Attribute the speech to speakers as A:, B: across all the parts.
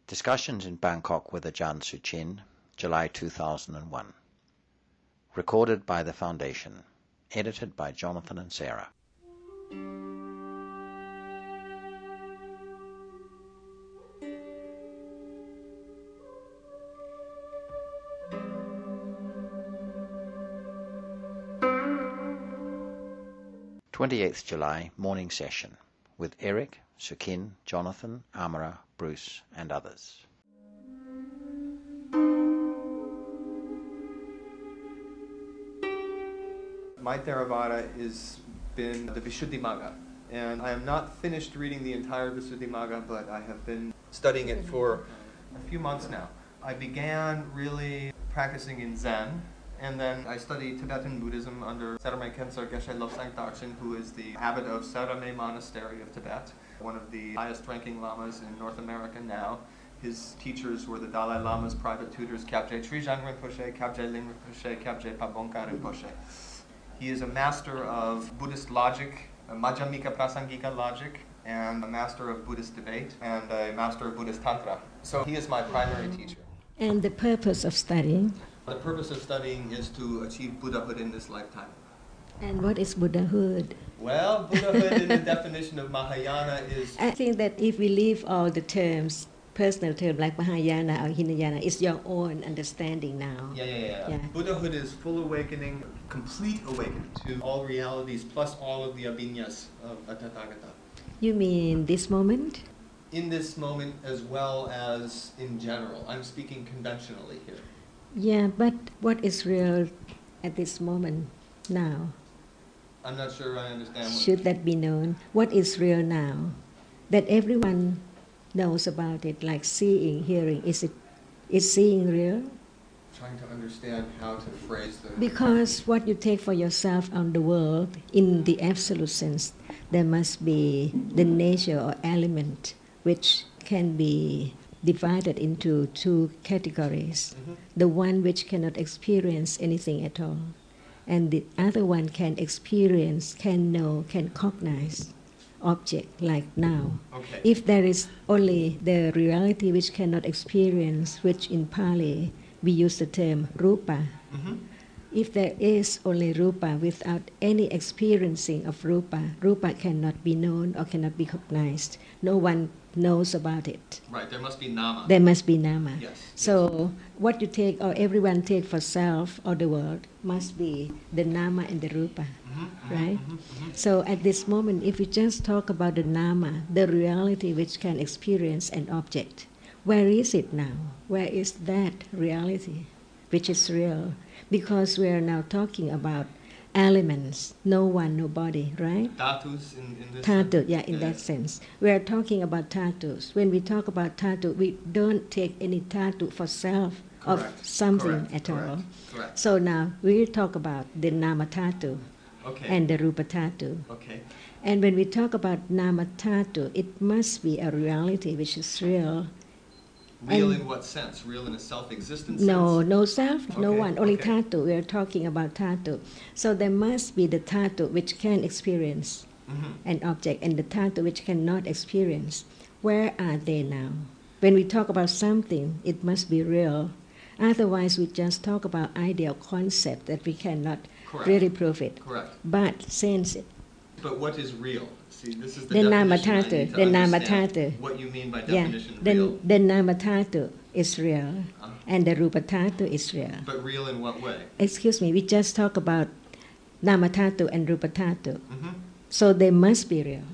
A: Discussions in Bangkok with Ajahn Suchin, July 2001. Recorded by the Foundation. Edited by Jonathan and Sarah. July morning session with Eric, Sukin, Jonathan, Amara, Bruce and others.
B: My Theravada has been the Visuddhimagga, and I am not finished reading the entire Visuddhimagga, but I have been studying it for a few months now. I began really practicing in Zen, and then I studied Tibetan Buddhism under Saramay Khensar Geshe Lobsang Darshan, who is the abbot of Saramay Monastery of Tibet, one of the highest ranking lamas in North America now. His teachers were the Dalai Lama's private tutors, Kyabje Trijang Rinpoche, Kyabje Ling Rinpoche, Kyabje Pabongka Rinpoche. He is a master of Buddhist logic, Madhyamika Prasangika logic, and a master of Buddhist debate, and a master of Buddhist Tantra. So he is my primary teacher.
C: And the purpose of studying?
B: The purpose of studying is to achieve Buddhahood in this lifetime.
C: And what is Buddhahood?
B: Well, Buddhahood in the definition of Mahayana is...
C: I think that if we leave all the terms, personal terms like Mahayana or Hinayana, it's your own understanding now.
B: Yeah. Buddhahood is full awakening, complete awakening to all realities plus all of the abhinyas of a Tathagata.
C: You mean this moment?
B: In this moment as well as in general. I'm speaking conventionally here.
C: Yeah, but what is real at this moment now?
B: I'm not sure I understand.
C: Should that be known? What is real now? That everyone knows about it, like seeing, hearing. Is seeing real?
B: Trying to understand how to phrase the...
C: Because what you take for yourself on the world, in the absolute sense, there must be the nature or element which can be divided into two categories. Mm-hmm. The one which cannot experience anything at all, and the other one can experience, can know, can cognize object like now.
B: Okay.
C: If there is only the reality which cannot experience, which in Pali we use the term rupa. Mm-hmm. If there is only rupa without any experiencing of rupa, rupa cannot be known or cannot be cognized. No one knows about it.
B: Right, there must be nama.
C: There must be nama.
B: Yes.
C: So what you take or everyone take for self or the world must be the nama and the rupa, right? So at this moment, if we just talk about the nama, the reality which can experience an object, where is it now? Where is that reality which is real? Because we are now talking about elements, no one, nobody, right?
B: Dhatus in this
C: Dhatu,
B: sense?
C: yeah, in that sense. We are talking about dhatus. When we talk about dhatu, we don't take any dhatu for self of something at all.
B: Correct.
C: So now we talk about the nama dhatu and the rupa dhatu.
B: Okay.
C: And when we talk about nama dhatu, it must be a reality which is real.
B: Real in what sense? Real in a self-existent sense?
C: No self, no one, only
B: okay.
C: dhatu. We are talking about dhatu. So there must be the dhatu which can experience an object and the dhatu which cannot experience. Where are they now? When we talk about something, it must be real. Otherwise, we just talk about ideal concept that we cannot really prove it.
B: Correct.
C: But since it...
B: But what is real? See, this is the
C: namatatu, the
B: namatatu. What you mean by definition real?
C: The namatatu is real, and the rupatatu is real.
B: But real in what way?
C: Excuse me, we just talk about namatatu and rupatatu. So they must be real.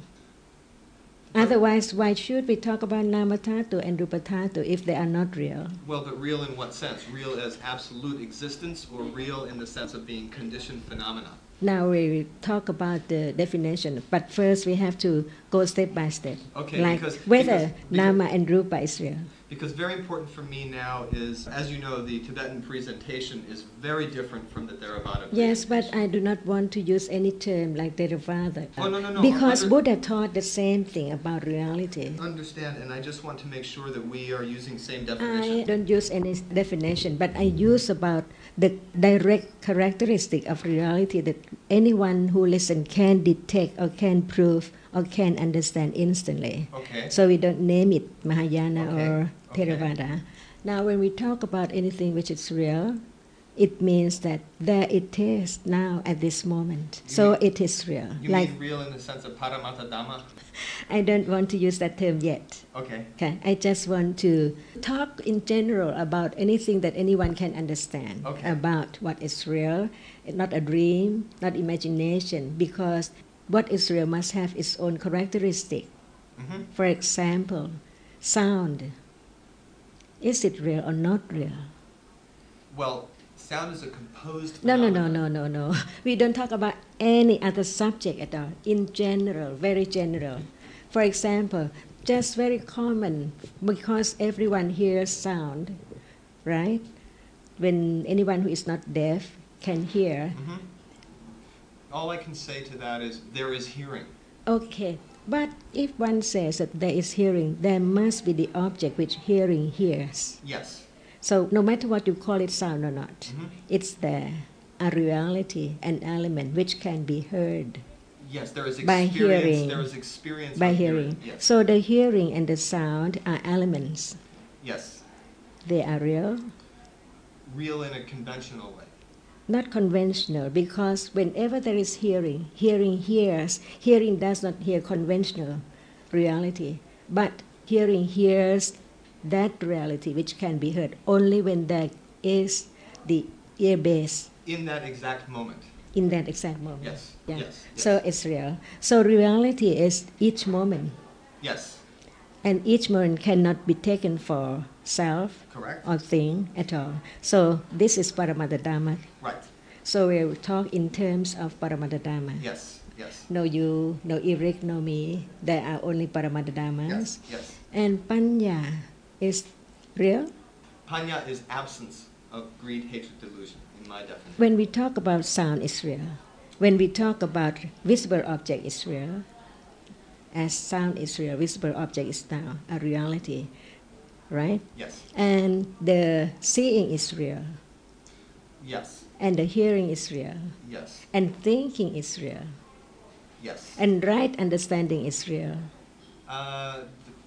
C: Otherwise, why should we talk about namatatu and rupatatu if they are not real?
B: Well, but real in what sense? Real as absolute existence, or real in the sense of being conditioned phenomena?
C: Now we talk about the definition, but first we have to go step by step.
B: Okay,
C: like
B: because
C: nama and rupa is real.
B: Because very important for me now is, as you know, the Tibetan presentation is very different from the Theravada presentation.
C: Yes, but I do not want to use any term like Theravada.
B: Oh, no.
C: Because Buddha taught the same thing about reality.
B: Understand, and I just want to make sure that we are using same definition.
C: I don't use any definition, but I use about the direct characteristic of reality that anyone who listens can detect or can prove or can understand instantly.
B: Okay.
C: So we don't name it Mahayana
B: Okay,
C: or
B: okay.
C: Theravada. Now, when we talk about anything which is real, it means that there it is now at this moment.
B: You
C: So
B: mean-
C: it is real.
B: You
C: Like,
B: mean real in the sense of Paramattha Dhamma?
C: I don't want to use that term yet.
B: Okay.
C: Okay, I just want to talk in general about anything that anyone can understand
B: Okay.
C: about what is real, not a dream, not imagination, because what is real must have its own characteristic.
B: Mm-hmm.
C: For example, sound. Is it real or not real?
B: Well, sound is a composed
C: No.
B: phenomenon.
C: We don't talk about any other subject at all. In general, very general. For example, just very common, because everyone hears sound, right? When anyone who is not deaf can hear.
B: Mm-hmm. All I can say to that is there is hearing.
C: Okay, but if one says that there is hearing, there must be the object which hearing hears.
B: Yes.
C: So no matter what you call it sound or not,
B: Mhm.
C: it's there, a reality, an element which can be heard
B: Yes, there is
C: by
B: experience.
C: hearing.
B: There is experience
C: by
B: of
C: hearing.
B: Yes.
C: So the hearing and the sound are elements.
B: Yes.
C: They are real,
B: Real in a conventional way.
C: not conventional, because whenever there is hearing, hearing hears. Hearing does not hear conventional reality, but hearing hears that reality which can be heard only when there is the ear base
B: In that exact moment.
C: in that exact moment.
B: Yes.
C: Yeah.
B: Yes. Yes.
C: So it's real. So reality is each moment,
B: Yes.
C: and each moment cannot be taken for self
B: Correct.
C: or thing at all. So this is Paramattha Dhamma.
B: Right.
C: So we will talk in terms of Paramattha Dhamma.
B: Yes. Yes.
C: No you, no Eric, no me. There are only Paramattha Dhammas.
B: Yes. Yes.
C: And Panya is real.
B: Panya is absence of greed, hatred, delusion, in my definition.
C: When we talk about sound, it's real. When we talk about visible object, it's real. As sound is real, visible object is now a reality, right?
B: Yes.
C: And the seeing is real,
B: Yes.
C: and the hearing is real,
B: Yes.
C: and thinking is real,
B: Yes.
C: and right understanding is real.
B: Uh,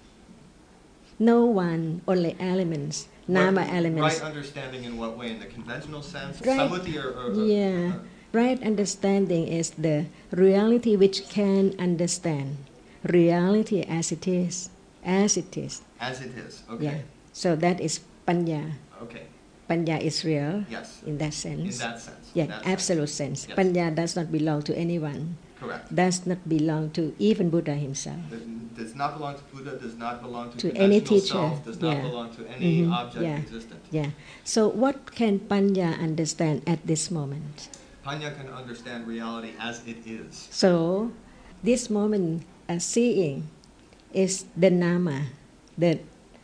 C: No one, only elements, nama
B: what-
C: elements.
B: Right understanding in what way? In the conventional sense?
C: Right.
B: Samuti or
C: Yeah. Right understanding is the reality which can understand. Reality as it is. As it is.
B: As it is. Okay.
C: Yeah. So that is panya.
B: Okay.
C: Panya is real
B: Yes.
C: in that
B: In
C: sense.
B: that sense.
C: Yeah,
B: In that
C: absolute sense.
B: Yes.
C: Panya does not belong to anyone.
B: Correct.
C: Does not belong to even Buddha himself.
B: Does not belong to Buddha, does not belong to,
C: To any
B: conventional
C: teacher,
B: self, does not
C: yeah.
B: belong to any
C: Mhm,
B: object
C: yeah.
B: existent.
C: Yeah. So what can Panya understand at this moment?
B: Panya can understand reality as it is.
C: So this moment seeing is the nama, the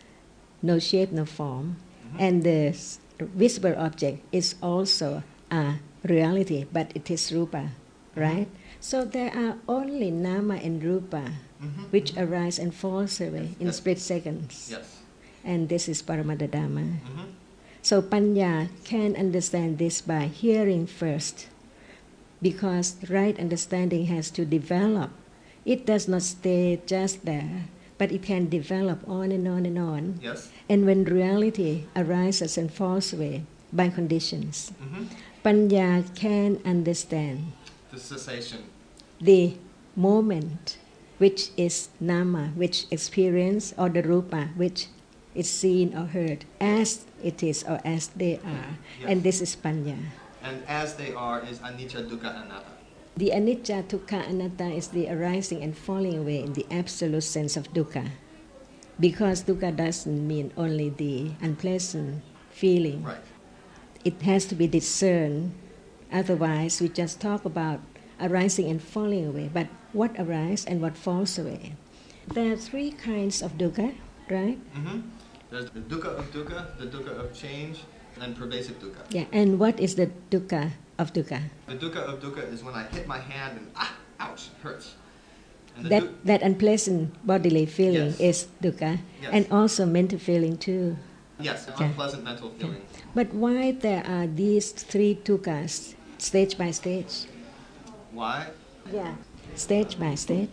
C: no shape, no form,
B: Mhm.
C: and the visible object is also a reality, but it is rupa, right? So there are only nama and rupa
B: Mhm,
C: which
B: mhm.
C: arise and falls away in
B: Yes.
C: split seconds.
B: Yes.
C: And this is Paramattha Dhamma.
B: Mhm.
C: So Panya can understand this by hearing first, because right understanding has to develop. It does not stay just there, but it can develop on and on and on.
B: Yes.
C: And when reality arises and falls away by conditions,
B: Mhm.
C: Panya can understand
B: The cessation.
C: the moment which is nama, which experience, or the rupa, which is seen or heard as it is or as they are.
B: Yes.
C: And this is Panya.
B: And as they are is anicca, dukkha, anatta.
C: The anicca, dukkha, anatta is the arising and falling away in the absolute sense of dukkha. Because dukkha doesn't mean only the unpleasant feeling.
B: Right.
C: It has to be discerned. Otherwise, we just talk about arising and falling away. But what arises and what falls away? There are three kinds of dukkha, right?
B: Mm-hmm. There's the dukkha of change, and pervasive dukkha.
C: Yeah. And what is the dukkha of dukkha?
B: The dukkha of dukkha is when I hit my hand and ouch, hurts. And the
C: That unpleasant bodily feeling
B: Yes.
C: is dukkha,
B: Yes.
C: and also mental feeling too.
B: yes,
C: Yeah.
B: unpleasant mental feeling.
C: But why there are these three dukkhas, stage by stage?
B: Why?
C: Yeah. Stage by stage.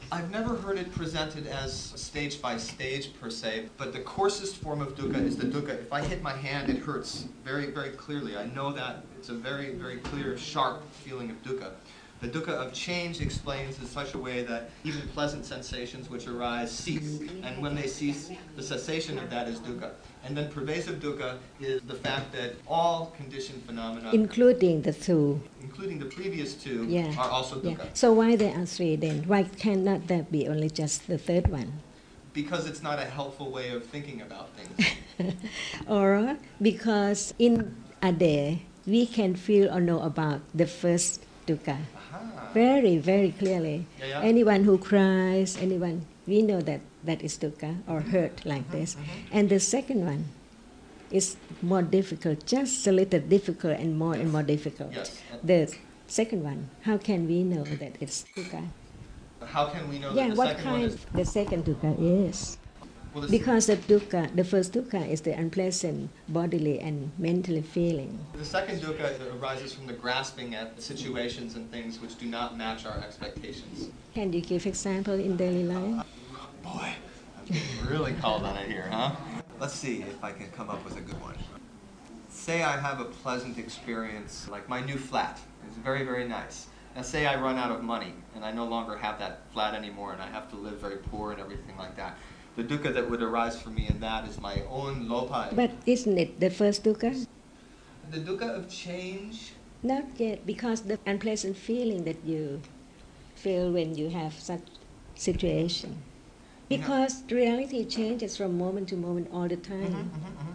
B: I've never heard it presented as stage by stage per se, but the coarsest form of dukkha is the dukkha. If I hit my hand, it hurts very, very clearly. I know that it's a very, very clear, sharp feeling of dukkha. The dukkha of change explains in such a way that even pleasant sensations which arise cease, and when they cease, the cessation of that is dukkha. And then pervasive dukkha is the fact that all conditioned phenomena,
C: including the two.
B: including the previous two,
C: Yeah.
B: are also
C: Yeah.
B: dukkha.
C: So why there are three then? Why cannot there be only just the third one?
B: Because it's not a helpful way of thinking about things.
C: Or because in a day we can feel or know about the first dukkha
B: Aha.
C: very, very clearly.
B: Yeah, yeah.
C: Anyone who cries, anyone, we know that that is dukkha or hurt like this. And the second one is more difficult, just a little difficult and more difficult.
B: Yes.
C: The second one, how can we know that it's dukkha?
B: How can we know
C: Yeah,
B: that the
C: what
B: second one
C: kind
B: is...
C: the second dukkha is?
B: Well,
C: Because the dukkha, the first dukkha is the unpleasant bodily and mentally feeling.
B: the second dukkha arises from the grasping at situations and things which do not match our expectations.
C: Can you give example in daily life?
B: Boy, I'm getting really called on it here, huh? Let's see if I can come up with a good one. Say I have a pleasant experience, like my new flat. It's very, very nice. Now say I run out of money and I no longer have that flat anymore and I have to live very poor and everything like that. The dukkha that would arise for me in that is my own lopa.
C: But isn't it the first dukkha?
B: The dukkha of change,
C: Not yet, because the unpleasant feeling that you feel when you have such situation. Because reality changes from moment to moment all the time.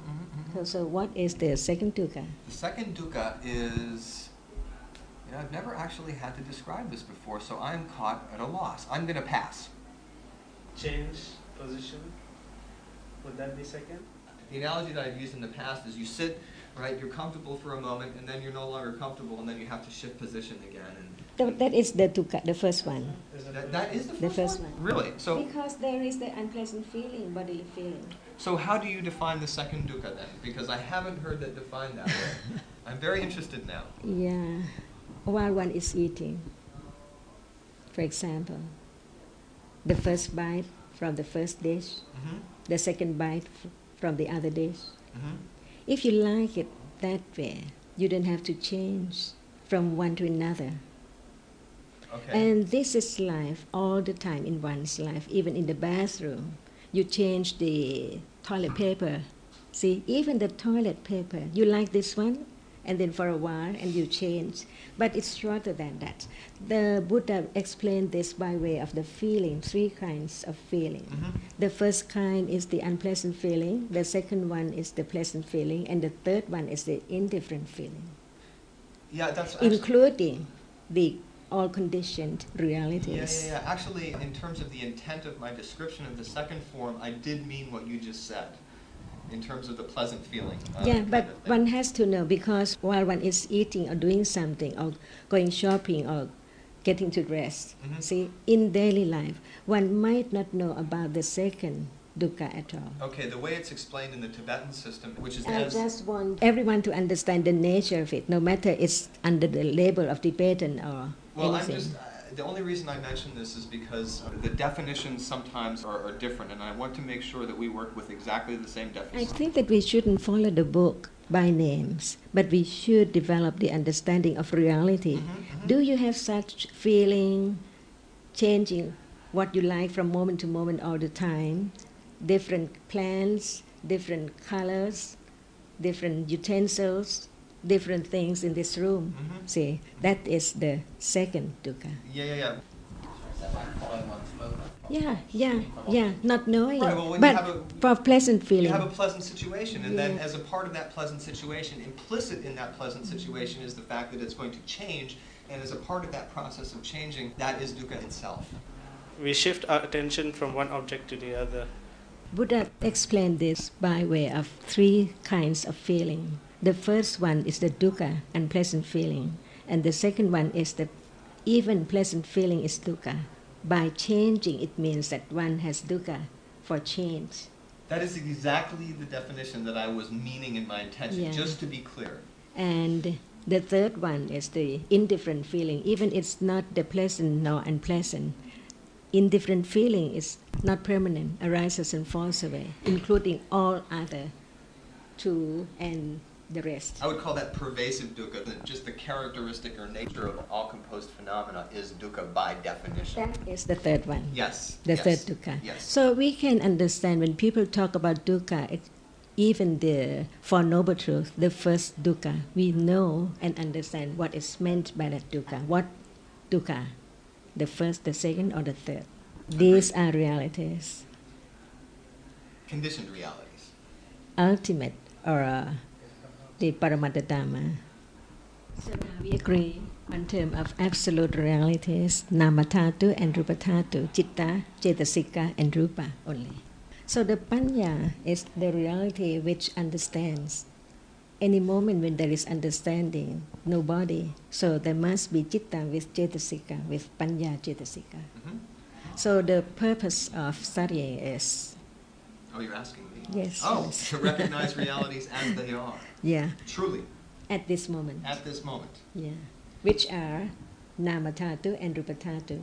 C: So what is the second dukkha?
B: the second dukkha is, I've never actually had to describe this before, so I'm caught at a loss. I'm going to pass.
D: Change position. Would that be second?
B: The analogy that I've used in the past is you sit, right, you're comfortable for a moment, and then you're no longer comfortable, and then you have to shift position again. And
C: That is the dukkha, the first one.
D: Is
B: that is
C: The first one.
B: Really? So,
C: Because there is the unpleasant feeling, bodily feeling.
B: so how do you define the second dukkha then? Because I haven't heard that defined that way. I'm very interested now.
C: Yeah, while one is eating, for example, the first bite from the first dish, the second bite from the other dish. If you like it that way, you don't have to change from one to another.
B: Okay.
C: And this is life all the time in one's life, even in the bathroom. You change the toilet paper. See, even the toilet paper, you like this one, and then for a while, and you change. But it's shorter than that. The Buddha explained this by way of the feeling, three kinds of feeling. The first kind is the unpleasant feeling, the second one is the pleasant feeling, and the third one is the indifferent feeling,
B: Yeah, that's actually,
C: including the all conditioned realities.
B: yeah. Actually, in terms of the intent of my description of the second form, I did mean what you just said, in terms of the pleasant feeling.
C: Yeah,
B: kind
C: but
B: of thing.
C: one has to know, because while one is eating or doing something or going shopping or getting to rest, see, in daily life, one might not know about the second dukkha at all.
B: Okay, the way it's explained in the Tibetan system, which is
C: I
B: as...
C: just want everyone to understand the nature of it, no matter it's under the label of Tibetan or
B: Well,
C: anything.
B: the only reason I mention this is because the definitions sometimes are different, and I want to make sure that we work with exactly the same
C: I
B: definition.
C: think that we shouldn't follow the book by names, but we should develop the understanding of reality. Do you have such feeling, changing what you like from moment to moment all the time? Different plants, different colors, different utensils, different things in this room. See, that is the second dukkha.
B: Yeah.
C: Yeah, not knowing.
B: Right, well, when you
C: but
B: have a-
C: for pleasant
B: You
C: feeling.
B: have a pleasant situation, and then
C: Yeah.
B: as a part of that pleasant situation, implicit in that pleasant situation is the fact that it's going to change, and as a part of that process of changing, that is dukkha itself.
D: We shift our attention from one object to the other.
C: Buddha explained this by way of three kinds of feeling. The first one is the dukkha, unpleasant feeling, and the second one is the even pleasant feeling is dukkha. By changing, it means that one has dukkha for change.
B: That is exactly the definition that I was meaning in my intention,
C: Yeah.
B: just to be clear.
C: And the third one is the indifferent feeling, even it's not the pleasant nor unpleasant. indifferent feeling is not permanent, arises and falls away, including all other two and the rest.
B: I would call that pervasive dukkha. Just the characteristic or nature of all composed phenomena is dukkha by definition.
C: That is the third one.
B: Yes.
C: The
B: yes,
C: third dukkha.
B: Yes.
C: So we can understand when people talk about dukkha, even the Four Noble Truths, the first dukkha, we know and understand what is meant by that dukkha. What dukkha? The first, the second, or the third? These are realities.
B: Conditioned realities.
C: Ultimate, or the Paramattha Dhamma. So now we agree on terms of absolute realities, Nama Dhatu and Rupa Dhatu, Citta, Cetasika, and Rupa only. So the Panya is the reality which understands. Any moment when there is understanding, no body, so there must be Citta with Cetasika, with Panya Cetasika.
B: Mm-hmm.
C: So the purpose of studying is...
B: Oh, you're asking me?
C: Yes.
B: Oh,
C: yes.
B: to recognize realities as they are.
C: Yeah,
B: Truly.
C: at this moment.
B: At this moment.
C: Yeah, which are Nama Dhatu and Rupa Dhatu.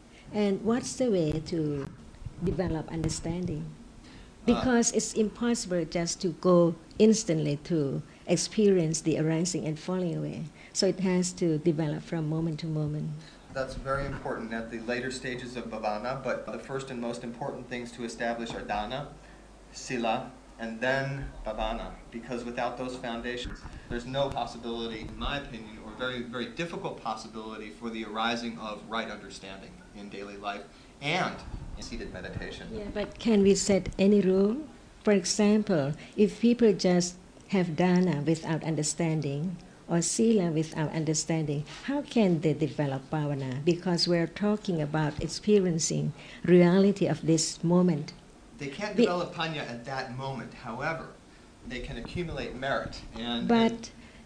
C: And what's the way to develop understanding? Because it's impossible just to go instantly to experience the arising and falling away. So it has to develop from moment to moment.
B: That's very important at the later stages of bhavana, but the first and most important things to establish are dana, sila, and then bhavana, because without those foundations, there's no possibility, in my opinion, or very, very difficult possibility for the arising of right understanding in daily life and in seated meditation.
C: Yeah, but can we set any rule? For example, if people just have dana without understanding, or sila without understanding, how can they develop bhavana? Because we're talking about experiencing reality of this moment.
B: They can't develop panya at that moment. However, they can accumulate merit.
C: But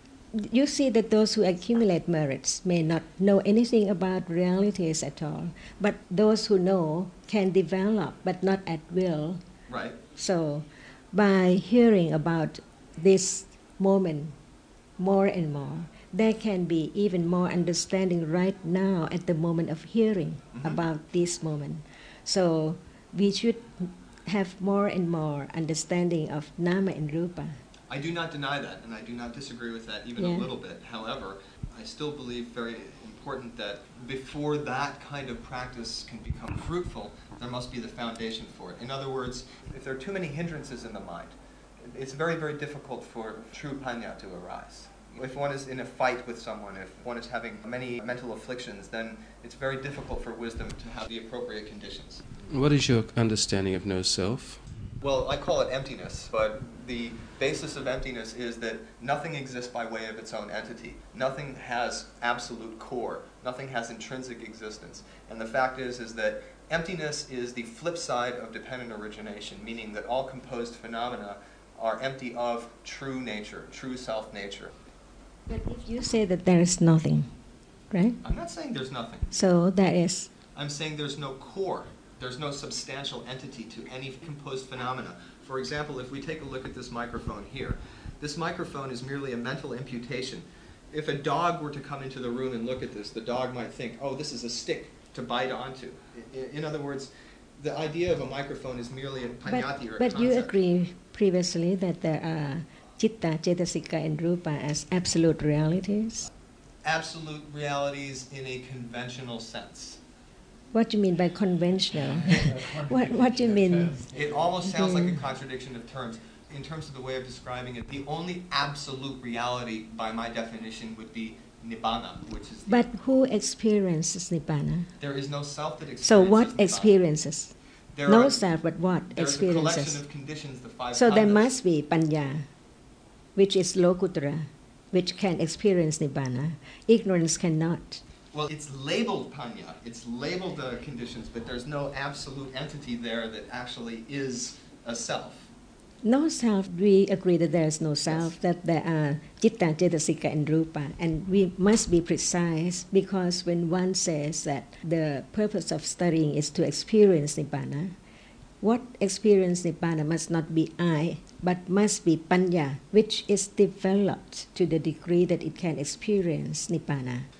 C: you see that those who accumulate merits may not know anything about realities at all. But those who know can develop, but not at will.
B: Right.
C: So, by hearing about this moment more and more, there can be even more understanding right now at the moment of hearing about this moment. So, we should have more and more understanding of Nama and Rupa.
B: I do not deny that, and I do not disagree with that even a little bit. However, I still believe very important that before that kind of practice can become fruitful, there must be the foundation for it. In other words, if there are too many hindrances in the mind, it's very, very difficult for true panya to arise. If one is in a fight with someone, if one is having many mental afflictions, then it's very difficult for wisdom to have the appropriate conditions.
E: What is your understanding of no self?
B: Well, I call it emptiness, but the basis of emptiness is that nothing exists by way of its own entity. Nothing has absolute core. Nothing has intrinsic existence. And the fact is that emptiness is the flip side of dependent origination, meaning that all composed phenomena are empty of true nature, true self-nature.
C: But if you say that there is nothing, right?
B: I'm not saying there's nothing.
C: So that is...
B: I'm saying there's no core. There's no substantial entity to any composed phenomena. For example, if we take a look at this microphone here, this microphone is merely a mental imputation. If a dog were to come into the room and look at this, the dog might think, oh, this is a stick to bite onto. In other words, the idea of a microphone is merely a panyati or a concept.
C: But you agree previously that there are Citta, Cetasika, and Rupa as absolute realities?
B: Absolute realities in a conventional sense.
C: What do you mean by conventional? what do you mean?
B: It almost sounds like a contradiction of terms. In terms of the way of describing it, the only absolute reality, by my definition, would be Nibbana, which is...
C: But who experiences Nibbana?
B: There is no self that experiences
C: So what
B: Nibbana.
C: experiences?
B: There
C: No
B: are,
C: self, but what
B: there's
C: experiences?
B: a collection of conditions, the five
C: So there
B: khandhas.
C: must be Panya, which is Lokuttara, which can experience Nibbana. Ignorance cannot.
B: Well, it's labeled panya, it's labeled the conditions, but there's no absolute entity there that actually is a self.
C: No self, we agree that there is no self,
B: Yes.
C: that there are Citta, Cetasika, and Rupa. And we must be precise, because when one says that the purpose of studying is to experience Nibbana, what experience Nibbana must not be I, but must be Panya, which is developed to the degree that it can experience Nibbana.